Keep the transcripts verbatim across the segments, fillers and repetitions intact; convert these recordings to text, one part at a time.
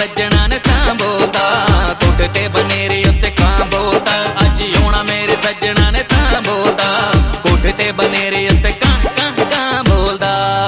सज्जना ने तां बोलदा कोठे ते बनेरे उत्ते कां बोलदा अज आउणा मेरे सज्जना ने तां बोलदा कोठे ते बनेरे उत्ते कां कां कां बोलदा।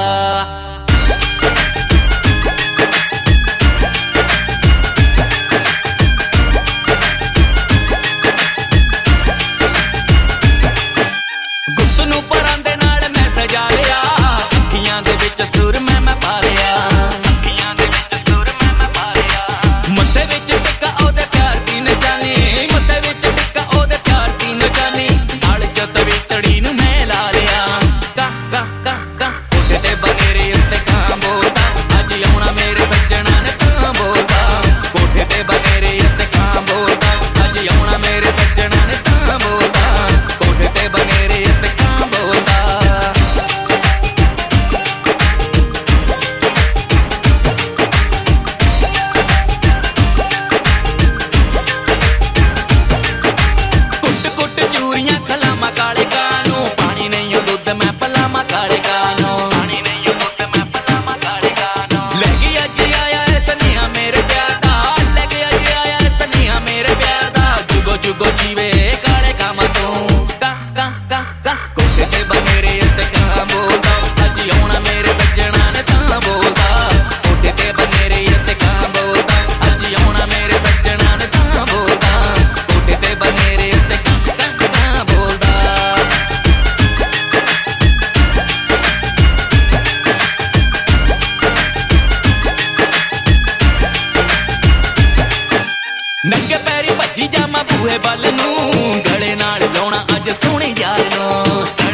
गुप्त नूं परां दे नाल मैं सजा लिया अखियां दे विच सुर मैं मैं पा लिया अखियां दे विच सुर मैं मैं पा लिया मत्थे विच टिक्का ओदे प्यार दी निशानी मत्थे विच टिक्का ओदे प्यार दी निशानी गल च तवीतड़ी नूं मैं ला लिया का का का का कोठे ते बनेरे उत्ते कां बोलदा अज आउणा मेरे सज्जना ने तां बोलदा कोठे ते बनेरे उत्ते कां बोलदा अज आउणा मेरे सज्जना ने तां बोलदा कोठे ते बनेरे उत्ते कां बोलदा। खलामा काले कानू पानी नहीं दुध मैं पलामा काले कानू पानी नहीं दुध मैं पलामा काले कानू लगी अज आया है सनेहा मेरे प्यार दा लगी अज आया है सनेहा मेरे प्यार दा जुगो जुगो जीवे काले कामा तू का का का का कोठे ते बनेरे उत्ते कां बोलदा अज आउणा मेरे सज्जना ने तां बोलदा कोठे ते बनेरे उत्ते कां बोलदा अज आउणा मेरे सज्जना ने तां बोलदा कोठे ते बनेरे उत्ते कां नंगे पैरी भज्जी जामा बूहे बल नूं गले नाल लाउणा अज सोहणे यार नूं।